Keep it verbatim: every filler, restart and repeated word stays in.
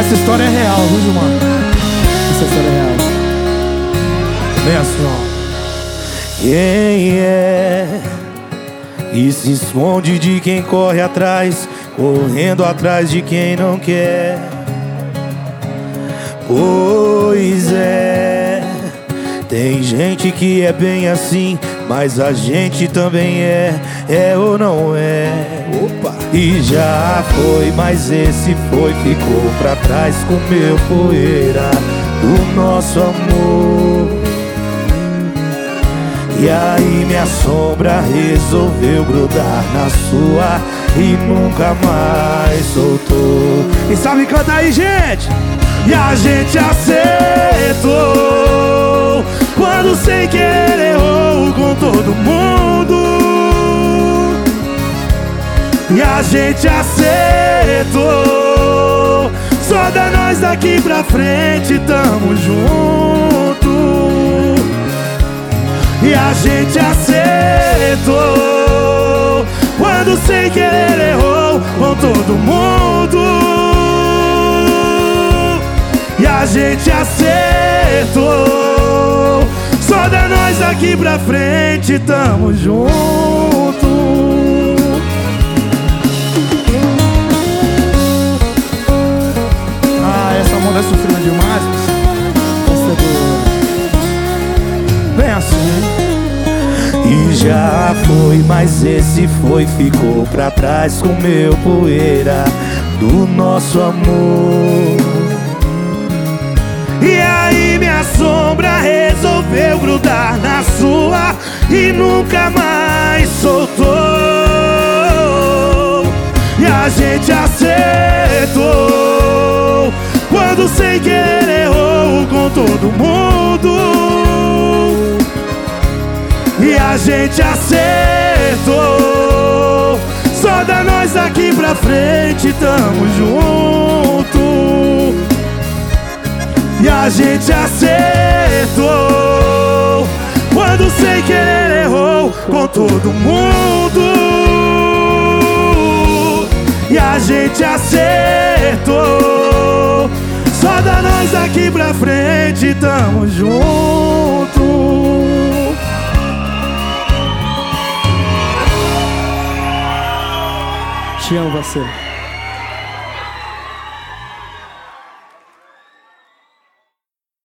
essa história é real, viu, Gilmar? Essa história é real. Bem assim, ó. Quem é e se esconde de quem corre atrás, correndo atrás de quem não quer? Pois é, tem gente que é bem assim, mas a gente também é, é ou não é? Opa! E já foi, mas esse foi, ficou pra trás, comeu poeira do nosso amor. E aí minha sombra resolveu grudar na sua e nunca mais soltou. E sabe cantar aí, gente? E a gente acertou quando sem querer errou com todo mundo. E a gente acertou, só da nós daqui pra frente tamo junto. E a gente acertou quando sem querer errou com todo mundo. E a gente acertou, só da nós daqui pra frente tamo junto. Ah, essa mulher sofreu demais. Essa é boa. Bem assim. E já foi, mas esse foi, ficou pra trás, comeu poeira do nosso amor. E aí minha sombra resolveu grudar na sua e nunca mais soltou. E a gente acertou quando sem querer errou com todo mundo. E a gente acertou, só da nós daqui pra frente tamo junto. E a gente acertou quando sem querer errou com todo mundo. E a gente acertou, só da nós daqui pra frente tamo junto. Te amo, você.